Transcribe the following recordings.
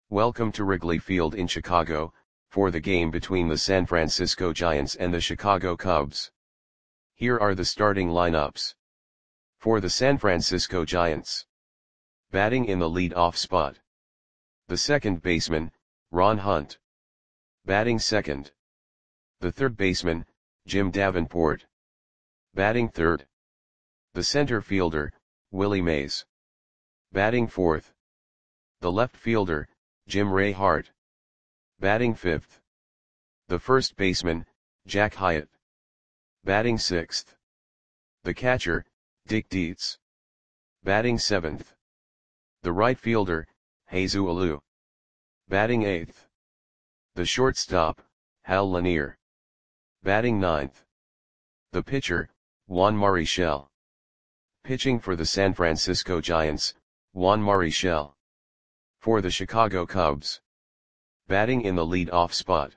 Welcome to Wrigley Field in Chicago, for the game between the San Francisco Giants and the Chicago Cubs. Here are the starting lineups. For the San Francisco Giants. Batting in the lead-off spot. The second baseman, Ron Hunt. Batting second. The third baseman, Jim Davenport. Batting third. The center fielder, Willie Mays. Batting fourth. The left fielder, Jim Ray Hart. Batting fifth. The first baseman, Jack Hyatt. Batting sixth. The catcher, Dick Dietz. Batting seventh. The right fielder, Jesus Alou. Batting eighth. The shortstop, Hal Lanier. Batting ninth. The pitcher, Juan Marichal. Pitching for the San Francisco Giants, Juan Marichal. For the Chicago Cubs. Batting in the lead-off spot.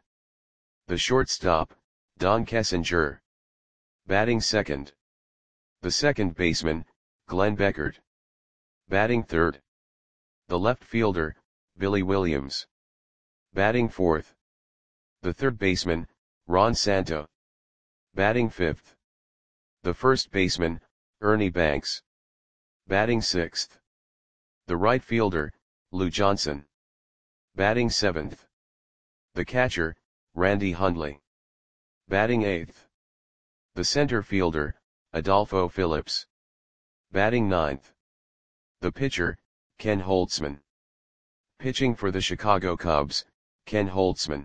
The shortstop, Don Kessinger. Batting second. The second baseman, Glenn Beckert. Batting third. The left fielder, Billy Williams. Batting fourth. The third baseman, Ron Santo. Batting fifth. The first baseman, Ernie Banks. Batting sixth. The right fielder, Lou Johnson. Batting seventh. The catcher, Randy Hundley. Batting eighth. The center fielder, Adolfo Phillips. Batting ninth. The pitcher, Ken Holtzman. Pitching for the Chicago Cubs, Ken Holtzman.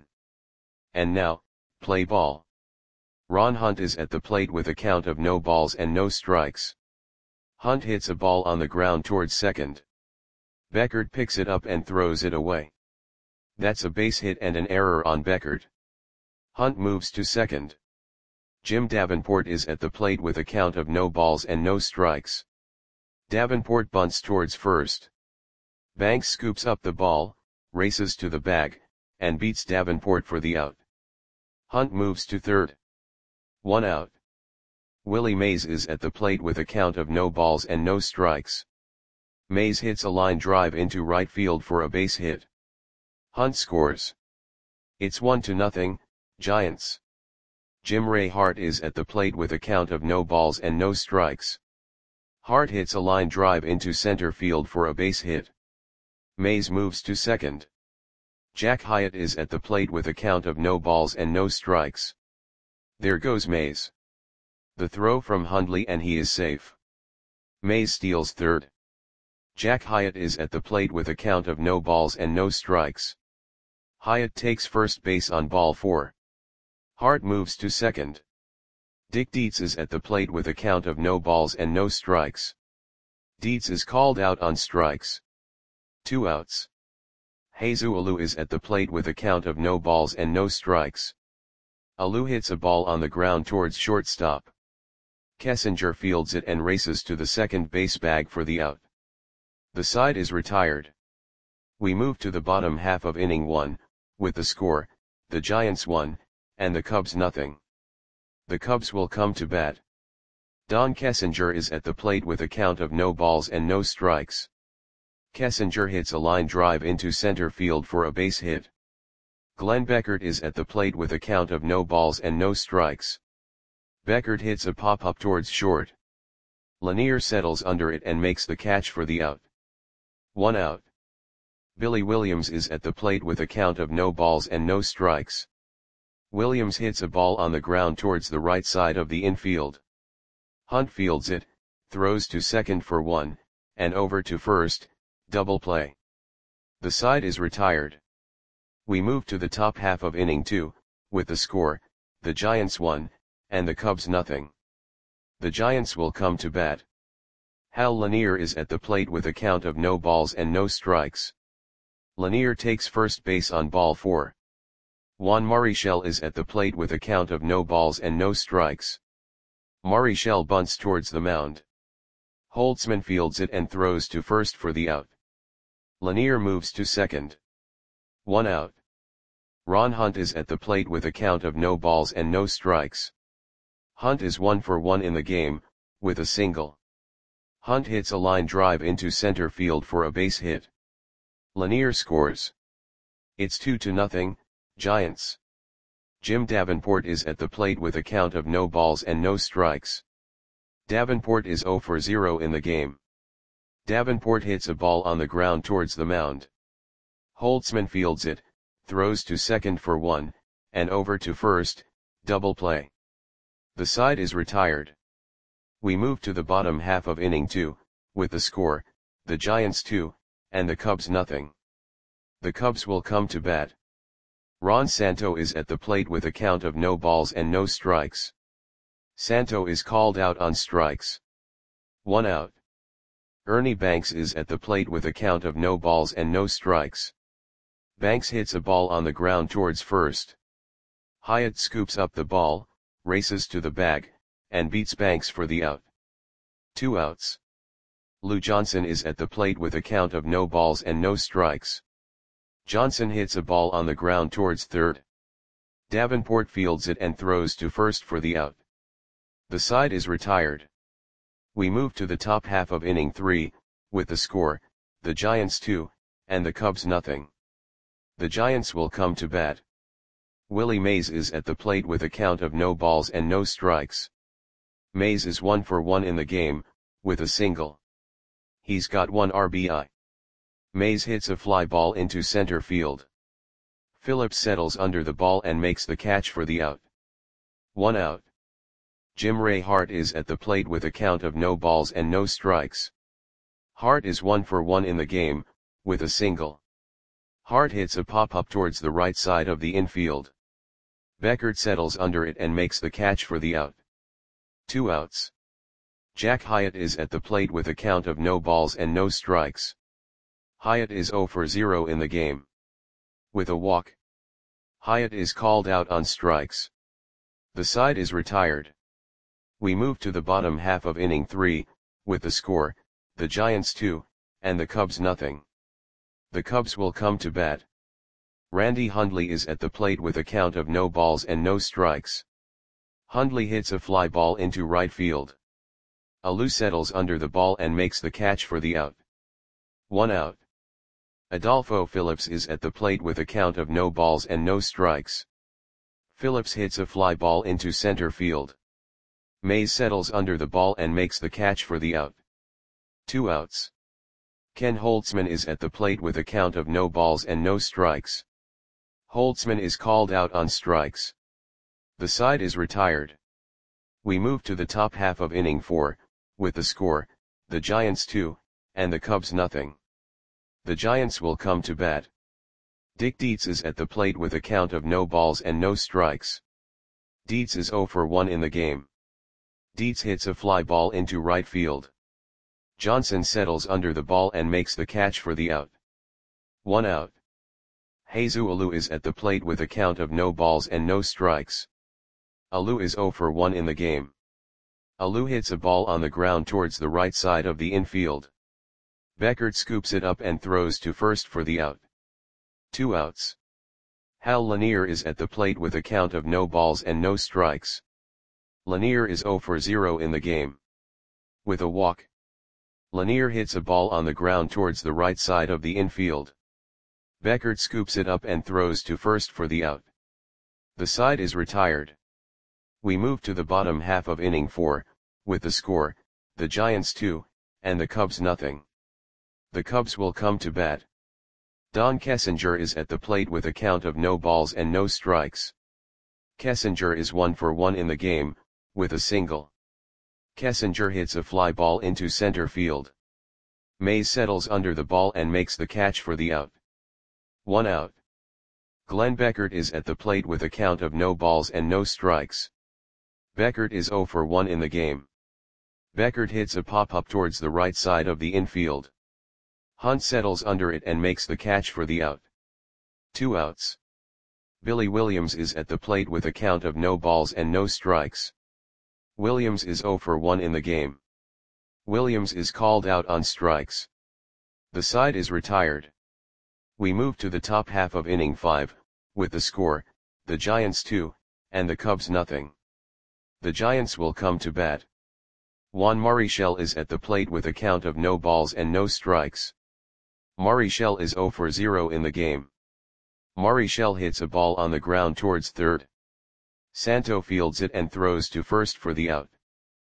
And now, play ball. Ron Hunt is at the plate with a count of no balls and no strikes. Hunt hits a ball on the ground towards second. Beckert picks it up and throws it away. That's a base hit and an error on Beckert. Hunt moves to second. Jim Davenport is at the plate with a count of no balls and no strikes. Davenport bunts towards first. Banks scoops up the ball, races to the bag, and beats Davenport for the out. Hunt moves to third. 1 out. Willie Mays is at the plate with a count of no balls and no strikes. Mays hits a line drive into right field for a base hit. Hunt scores. It's 1-0, Giants. Jim Ray Hart is at the plate with a count of no balls and no strikes. Hart hits a line drive into center field for a base hit. Mays moves to second. Jack Hyatt is at the plate with a count of no balls and no strikes. There goes Mays. The throw from Hundley and he is safe. Mays steals third. Jack Hyatt is at the plate with a count of no balls and no strikes. Hyatt takes first base on ball 4. Hart moves to second. Dick Dietz is at the plate with a count of no balls and no strikes. Dietz is called out on strikes. 2 outs. Jesus Alou is at the plate with a count of no balls and no strikes. Alou hits a ball on the ground towards shortstop. Kessinger fields it and races to the second base bag for the out. The side is retired. We move to the bottom half of inning 1, with the score, the Giants 1, and the Cubs nothing. The Cubs will come to bat. Don Kessinger is at the plate with a count of no balls and no strikes. Kessinger hits a line drive into center field for a base hit. Glenn Beckert is at the plate with a count of no balls and no strikes. Beckert hits a pop-up towards short. Lanier settles under it and makes the catch for the out. 1 out. Billy Williams is at the plate with a count of no balls and no strikes. Williams hits a ball on the ground towards the right side of the infield. Hunt fields it, throws to second for 1, and over to first, double play. The side is retired. We move to the top half of inning 2, with the score, the Giants 1, and the Cubs nothing. The Giants will come to bat. Hal Lanier is at the plate with a count of no balls and no strikes. Lanier takes first base on ball 4. Juan Marichal is at the plate with a count of no balls and no strikes. Marichal bunts towards the mound. Holtzman fields it and throws to first for the out. Lanier moves to second. 1 out. Ron Hunt is at the plate with a count of no balls and no strikes. Hunt is 1 for 1 in the game, with a single. Hunt hits a line drive into center field for a base hit. Lanier scores. It's 2-0, Giants. Jim Davenport is at the plate with a count of no balls and no strikes. Davenport is 0 for 0 in the game. Davenport hits a ball on the ground towards the mound. Holtzman fields it, throws to second for 1, and over to first, double play. The side is retired. We move to the bottom half of inning 2, with the score, the Giants 2, and the Cubs nothing. The Cubs will come to bat. Ron Santo is at the plate with a count of no balls and no strikes. Santo is called out on strikes. 1 out. Ernie Banks is at the plate with a count of no balls and no strikes. Banks hits a ball on the ground towards first. Hyatt scoops up the ball, races to the bag, and beats Banks for the out. 2 outs. Lou Johnson is at the plate with a count of no balls and no strikes. Johnson hits a ball on the ground towards third. Davenport fields it and throws to first for the out. The side is retired. We move to the top half of inning 3, with the score, the Giants 2, and the Cubs nothing. The Giants will come to bat. Willie Mays is at the plate with a count of no balls and no strikes. Mays is 1 for 1 in the game, with a single. He's got 1 RBI. Mays hits a fly ball into center field. Phillips settles under the ball and makes the catch for the out. 1 out. Jim Ray Hart is at the plate with a count of no balls and no strikes. Hart is 1 for 1 in the game, with a single. Hart hits a pop-up towards the right side of the infield. Beckert settles under it and makes the catch for the out. 2 outs. Jack Hyatt is at the plate with a count of no balls and no strikes. Hyatt is 0 for 0 in the game. With a walk. Hyatt is called out on strikes. The side is retired. We move to the bottom half of inning 3, with the score, the Giants 2, and the Cubs nothing. The Cubs will come to bat. Randy Hundley is at the plate with a count of no balls and no strikes. Hundley hits a fly ball into right field. Alou settles under the ball and makes the catch for the out. 1 out. Adolfo Phillips is at the plate with a count of no balls and no strikes. Phillips hits a fly ball into center field. Mays settles under the ball and makes the catch for the out. 2 outs. Ken Holtzman is at the plate with a count of no balls and no strikes. Holtzman is called out on strikes. The side is retired. We move to the top half of inning 4, with the score, the Giants 2, and the Cubs nothing. The Giants will come to bat. Dick Dietz is at the plate with a count of no balls and no strikes. Dietz is 0 for 1 in the game. Dietz hits a fly ball into right field. Johnson settles under the ball and makes the catch for the out. 1 out. Jesus Alou is at the plate with a count of no balls and no strikes. Alou is 0 for 1 in the game. Alou hits a ball on the ground towards the right side of the infield. Beckert scoops it up and throws to first for the out. 2 outs. Hal Lanier is at the plate with a count of no balls and no strikes. Lanier is 0 for 0 in the game. With a walk. Lanier hits a ball on the ground towards the right side of the infield. Beckert scoops it up and throws to first for the out. The side is retired. We move to the bottom half of inning 4, with the score, the Giants 2, and the Cubs nothing. The Cubs will come to bat. Don Kessinger is at the plate with a count of no balls and no strikes. Kessinger is 1 for 1 in the game, with a single. Kessinger hits a fly ball into center field. Mays settles under the ball and makes the catch for the out. 1 out. Glenn Beckert is at the plate with a count of no balls and no strikes. Beckert is 0 for 1 in the game. Beckert hits a pop-up towards the right side of the infield. Hunt settles under it and makes the catch for the out. 2 outs. Billy Williams is at the plate with a count of no balls and no strikes. Williams is 0 for 1 in the game. Williams is called out on strikes. The side is retired. We move to the top half of inning 5, with the score, the Giants 2, and the Cubs nothing. The Giants will come to bat. Juan Marichal is at the plate with a count of no balls and no strikes. Marichal is 0 for 0 in the game. Marichal hits a ball on the ground towards third. Santo fields it and throws to first for the out.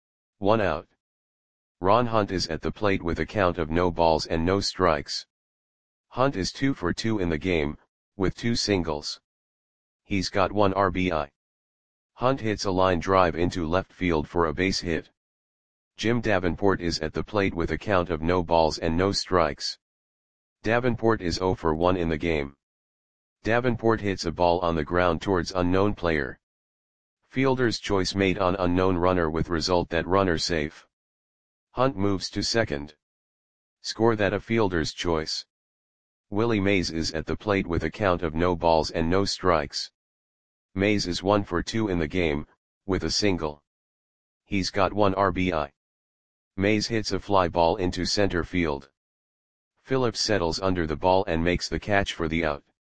1 out. Ron Hunt is at the plate with a count of no balls and no strikes. Hunt is 2 for 2 in the game, with 2 singles. He's got 1 RBI. Hunt hits a line drive into left field for a base hit. Jim Davenport is at the plate with a count of no balls and no strikes. Davenport is 0 for 1 in the game. Davenport hits a ball on the ground towards unknown player. Fielder's choice made on unknown runner with result that runner safe. Hunt moves to second. Score that a fielder's choice. Willie Mays is at the plate with a count of no balls and no strikes. Mays is 1 for 2 in the game, with a single. He's got 1 RBI. Mays hits a fly ball into center field. Phillips settles under the ball and makes the catch for the out.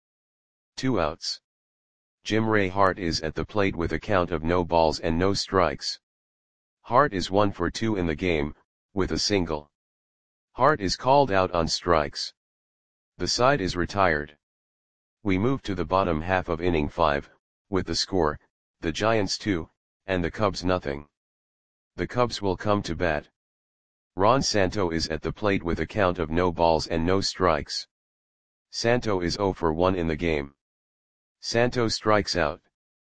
2 outs. Jim Ray Hart is at the plate with a count of no balls and no strikes. Hart is 1 for 2 in the game, with a single. Hart is called out on strikes. The side is retired. We move to the bottom half of inning 5, with the score, the Giants 2, and the Cubs nothing. The Cubs will come to bat. Ron Santo is at the plate with a count of no balls and no strikes. Santo is 0 for 1 in the game. Santo strikes out.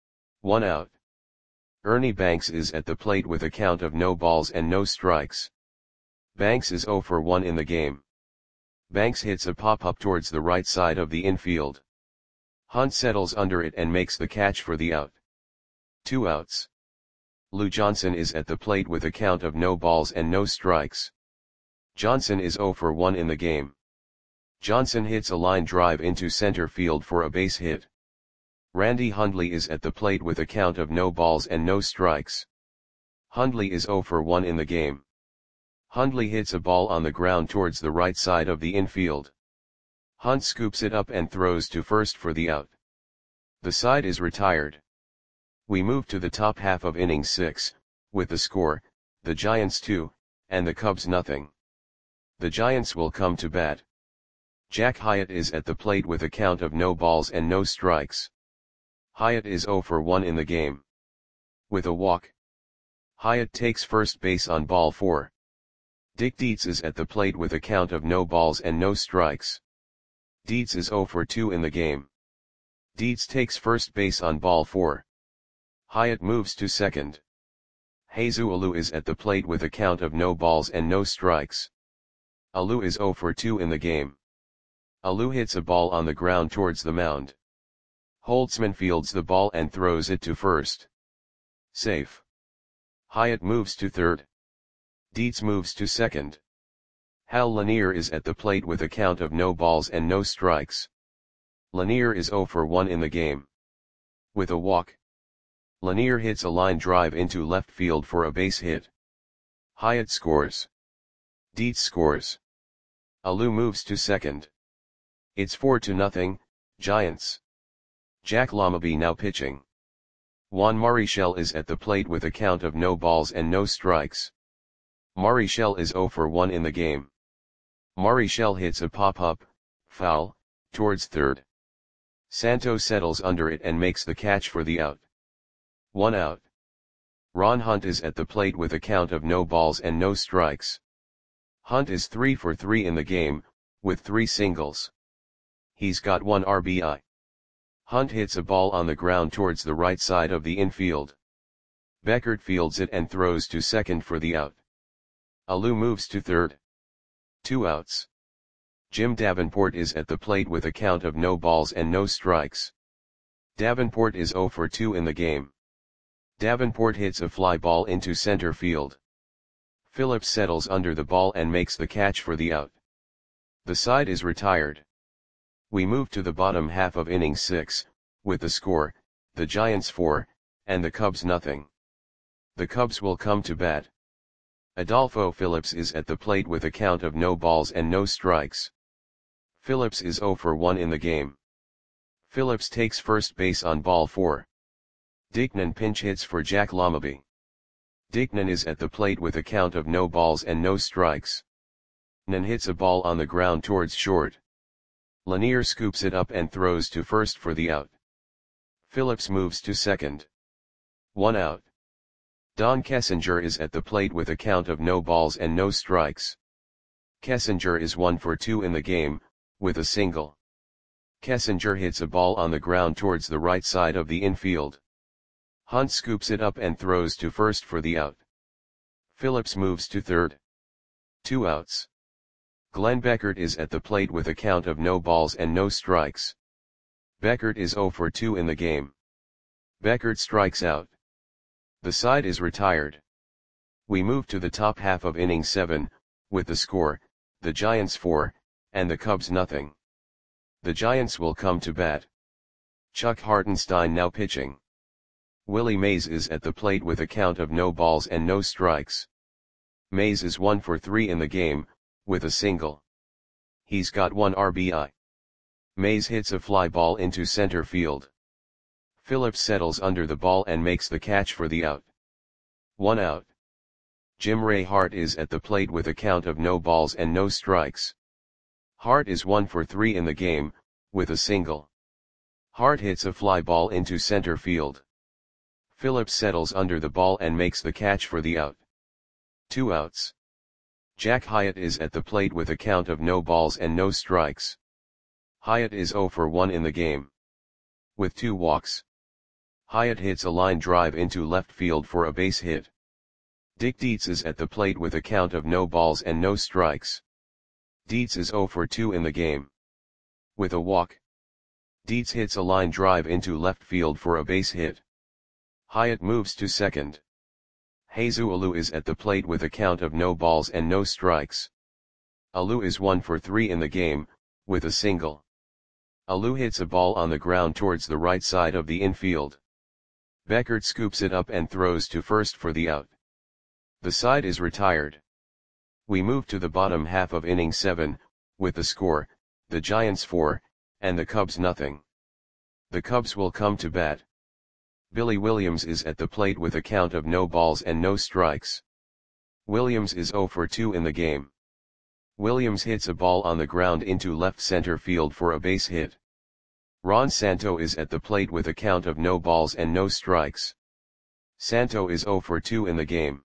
1 out. Ernie Banks is at the plate with a count of no balls and no strikes. Banks is 0 for 1 in the game. Banks hits a pop-up towards the right side of the infield. Hunt settles under it and makes the catch for the out. 2 outs. Lou Johnson is at the plate with a count of no balls and no strikes. Johnson is 0 for 1 in the game. Johnson hits a line drive into center field for a base hit. Randy Hundley is at the plate with a count of no balls and no strikes. Hundley is 0 for 1 in the game. Hundley hits a ball on the ground towards the right side of the infield. Hunt scoops it up and throws to first for the out. The side is retired. We move to the top half of inning 6, with the score, the Giants 2, and the Cubs nothing. The Giants will come to bat. Jack Hyatt is at the plate with a count of no balls and no strikes. Hyatt is 0 for 1 in the game. With a walk. Hyatt takes first base on ball 4. Dick Dietz is at the plate with a count of no balls and no strikes. Dietz is 0 for 2 in the game. Dietz takes first base on ball 4. Hyatt moves to second. Jesus Alou is at the plate with a count of no balls and no strikes. Alou is 0 for 2 in the game. Alou hits a ball on the ground towards the mound. Holtzman fields the ball and throws it to first. Safe. Hyatt moves to third. Dietz moves to second. Hal Lanier is at the plate with a count of no balls and no strikes. Lanier is 0 for 1 in the game. With a walk. Lanier hits a line drive into left field for a base hit. Hyatt scores. Dietz scores. Alou moves to second. It's 4-0, Giants. Jack Lamabee now pitching. Juan Marichal is at the plate with a count of no balls and no strikes. Marichal is 0 for 1 in the game. Marichal hits a pop-up, foul, towards third. Santo settles under it and makes the catch for the out. 1 out. Ron Hunt is at the plate with a count of no balls and no strikes. Hunt is 3 for 3 in the game, with 3 singles. He's got 1 RBI. Hunt hits a ball on the ground towards the right side of the infield. Beckert fields it and throws to second for the out. Alou moves to third. 2 outs. Jim Davenport is at the plate with a count of no balls and no strikes. Davenport is 0 for 2 in the game. Davenport hits a fly ball into center field. Phillips settles under the ball and makes the catch for the out. The side is retired. We move to the bottom half of inning 6, with the score, the Giants 4, and the Cubs nothing. The Cubs will come to bat. Adolfo Phillips is at the plate with a count of no balls and no strikes. Phillips is 0 for 1 in the game. Phillips takes first base on ball 4. Dickman pinch hits for Jack Lamabee. Dickman is at the plate with a count of no balls and no strikes. Nan hits a ball on the ground towards short. Lanier scoops it up and throws to first for the out. Phillips moves to second. 1 out. Don Kessinger is at the plate with a count of no balls and no strikes. Kessinger is 1 for 2 in the game, with a single. Kessinger hits a ball on the ground towards the right side of the infield. Hunt scoops it up and throws to first for the out. Phillips moves to third. 2 outs. Glenn Beckert is at the plate with a count of no balls and no strikes. Beckert is 0 for 2 in the game. Beckert strikes out. The side is retired. We move to the top half of inning 7, with the score, the Giants 4, and the Cubs nothing. The Giants will come to bat. Chuck Hartenstein now pitching. Willie Mays is at the plate with a count of no balls and no strikes. Mays is 1 for 3 in the game, with a single. He's got 1 RBI. Mays hits a fly ball into center field. Phillips settles under the ball and makes the catch for the out. 1 out. Jim Ray Hart is at the plate with a count of no balls and no strikes. Hart is 1 for 3 in the game, with a single. Hart hits a fly ball into center field. Phillips settles under the ball and makes the catch for the out. 2 outs. Jack Hyatt is at the plate with a count of no balls and no strikes. Hyatt is 0 for 1 in the game. With 2 walks. Hyatt hits a line drive into left field for a base hit. Dick Dietz is at the plate with a count of no balls and no strikes. Dietz is 0 for 2 in the game. With a walk. Dietz hits a line drive into left field for a base hit. Hyatt moves to second. Jesus Alou is at the plate with a count of no balls and no strikes. Alou is 1 for 3 in the game, with a single. Alou hits a ball on the ground towards the right side of the infield. Beckert scoops it up and throws to first for the out. The side is retired. We move to the bottom half of inning 7, with the score, the Giants 4, and the Cubs nothing. The Cubs will come to bat. Billy Williams is at the plate with a count of no balls and no strikes. Williams is 0 for 2 in the game. Williams hits a ball on the ground into left center field for a base hit. Ron Santo is at the plate with a count of no balls and no strikes. Santo is 0 for 2 in the game.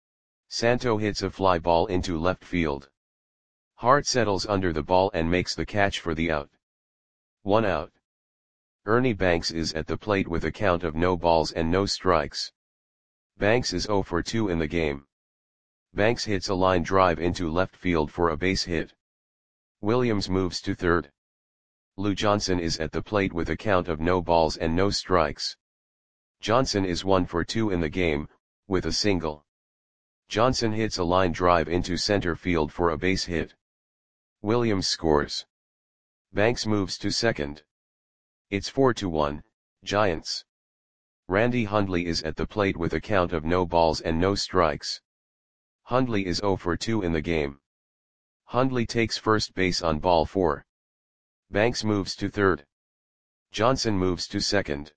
Santo hits a fly ball into left field. Hart settles under the ball and makes the catch for the out. 1 out. Ernie Banks is at the plate with a count of no balls and no strikes. Banks is 0 for 2 in the game. Banks hits a line drive into left field for a base hit. Williams moves to third. Lou Johnson is at the plate with a count of no balls and no strikes. Johnson is 1 for 2 in the game, with a single. Johnson hits a line drive into center field for a base hit. Williams scores. Banks moves to second. It's 4-1, Giants. Randy Hundley is at the plate with a count of no balls and no strikes. Hundley is 0 for 2 in the game. Hundley takes first base on ball 4. Banks moves to third. Johnson moves to second.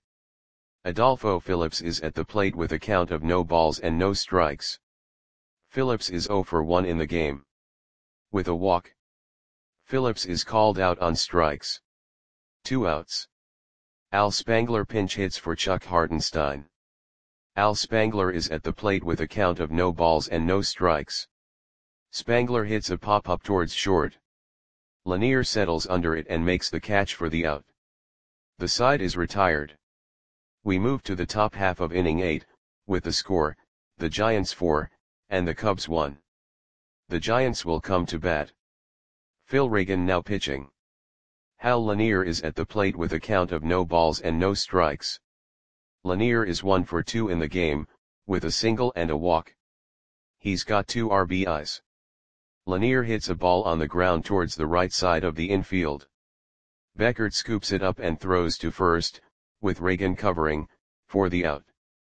Adolfo Phillips is at the plate with a count of no balls and no strikes. Phillips is 0 for 1 in the game. With a walk. Phillips is called out on strikes. 2 outs. Al Spangler pinch hits for Chuck Hartenstein. Al Spangler is at the plate with a count of no balls and no strikes. Spangler hits a pop-up towards short. Lanier settles under it and makes the catch for the out. The side is retired. We move to the top half of inning 8, with the score, the Giants 4, and the Cubs 1. The Giants will come to bat. Phil Reagan now pitching. Hal Lanier is at the plate with a count of no balls and no strikes. Lanier is 1 for 2 in the game, with a single and a walk. He's got 2 RBIs. Lanier hits a ball on the ground towards the right side of the infield. Beckert scoops it up and throws to first, with Reagan covering, for the out.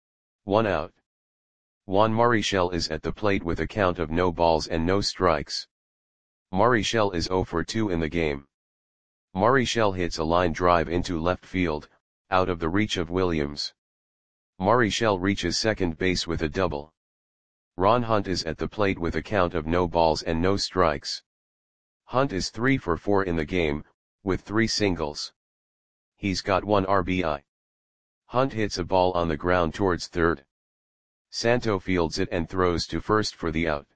1 out. Juan Marichal is at the plate with a count of no balls and no strikes. Marichal is 0 for 2 in the game. Marichal hits a line drive into left field, out of the reach of Williams. Marichal reaches second base with a double. Ron Hunt is at the plate with a count of no balls and no strikes. Hunt is 3 for 4 in the game, with 3 singles. He's got 1 RBI. Hunt hits a ball on the ground towards third. Santo fields it and throws to first for the out.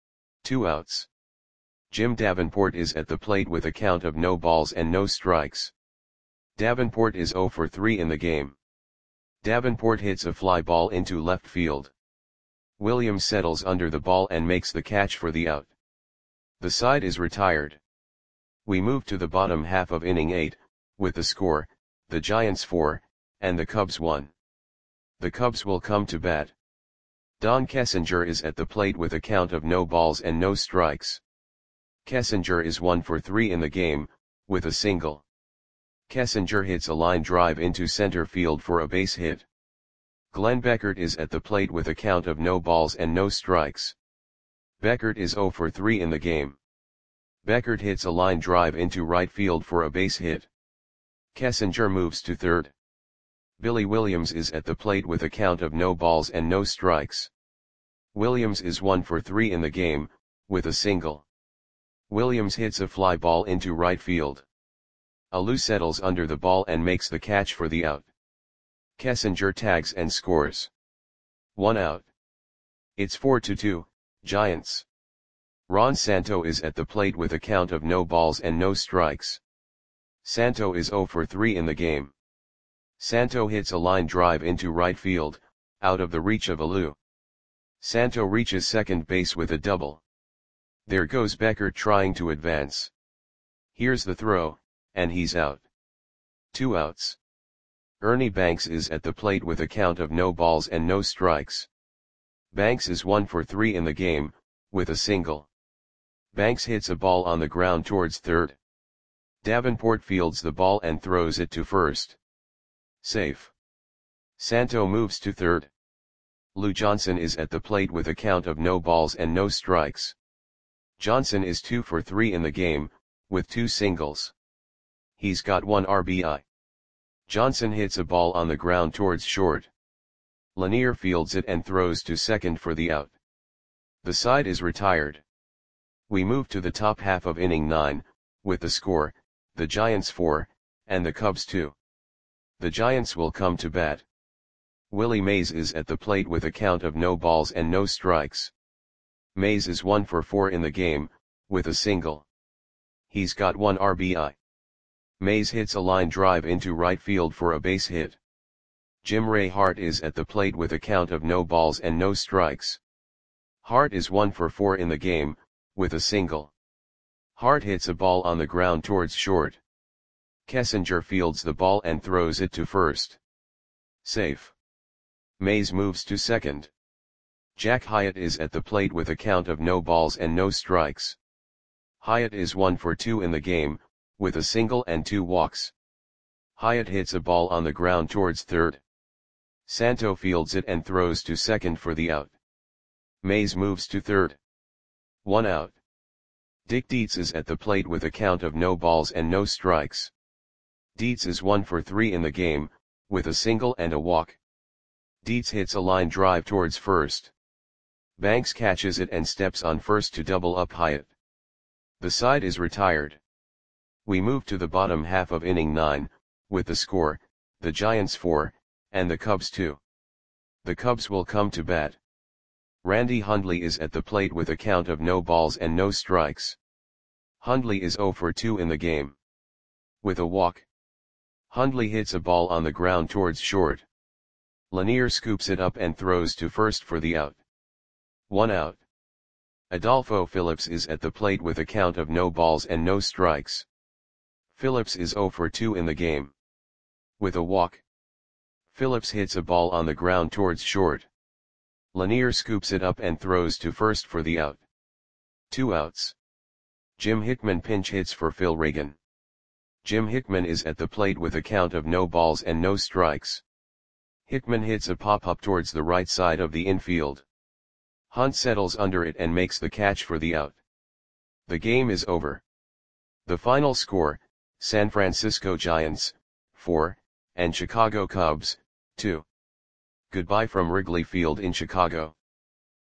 2 outs. Jim Davenport is at the plate with a count of no balls and no strikes. Davenport is 0 for 3 in the game. Davenport hits a fly ball into left field. Williams settles under the ball and makes the catch for the out. The side is retired. We move to the bottom half of inning 8, with the score, the Giants 4, and the Cubs 1. The Cubs will come to bat. Don Kessinger is at the plate with a count of no balls and no strikes. Kessinger is 1 for 3 in the game, with a single. Kessinger hits a line drive into center field for a base hit. Glenn Beckert is at the plate with a count of no balls and no strikes. Beckert is 0 for 3 in the game. Beckert hits a line drive into right field for a base hit. Kessinger moves to third. Billy Williams is at the plate with a count of no balls and no strikes. Williams is 1 for 3 in the game, with a single. Williams hits a fly ball into right field. Alou settles under the ball and makes the catch for the out. Kessinger tags and scores. 1 out. It's 4-2, Giants. Ron Santo is at the plate with a count of no balls and no strikes. Santo is 0 for 3 in the game. Santo hits a line drive into right field, out of the reach of Alou. Santo reaches second base with a double. There goes Beckert trying to advance. Here's the throw, and he's out. 2 outs. Ernie Banks is at the plate with a count of no balls and no strikes. Banks is 1 for 3 in the game, with a single. Banks hits a ball on the ground towards third. Davenport fields the ball and throws it to first. Safe. Santo moves to third. Lou Johnson is at the plate with a count of no balls and no strikes. Johnson is 2 for 3 in the game, with 2 singles. He's got 1 RBI. Johnson hits a ball on the ground towards short. Lanier fields it and throws to second for the out. The side is retired. We move to the top half of inning 9, with the score, the Giants 4, and the Cubs 2. The Giants will come to bat. Willie Mays is at the plate with a count of no balls and no strikes. Mays is 1 for 4 in the game, with a single. He's got 1 RBI. Mays hits a line drive into right field for a base hit. Jim Ray Hart is at the plate with a count of no balls and no strikes. Hart is 1 for 4 in the game, with a single. Hart hits a ball on the ground towards short. Kessinger fields the ball and throws it to first. Safe. Mays moves to second. Jack Hyatt is at the plate with a count of no balls and no strikes. Hyatt is 1 for 2 in the game, with a single and 2 walks. Hyatt hits a ball on the ground towards third. Santo fields it and throws to second for the out. Mays moves to third. 1 out. Dick Dietz is at the plate with a count of no balls and no strikes. Dietz is 1 for 3 in the game, with a single and a walk. Dietz hits a line drive towards first. Banks catches it and steps on first to double up Hyatt. The side is retired. We move to the bottom half of inning 9, with the score, the Giants 4, and the Cubs 2. The Cubs will come to bat. Randy Hundley is at the plate with a count of no balls and no strikes. Hundley is 0 for 2 in the game. With a walk. Hundley hits a ball on the ground towards short. Lanier scoops it up and throws to first for the out. 1 out. Adolfo Phillips is at the plate with a count of no balls and no strikes. Phillips is 0 for 2 in the game. With a walk. Phillips hits a ball on the ground towards short. Lanier scoops it up and throws to first for the out. 2 outs. Jim Hickman pinch hits for Phil Reagan. Jim Hickman is at the plate with a count of no balls and no strikes. Hickman hits a pop-up towards the right side of the infield. Hunt settles under it and makes the catch for the out. The game is over. The final score, San Francisco Giants, 4, and Chicago Cubs, 2. Goodbye from Wrigley Field in Chicago.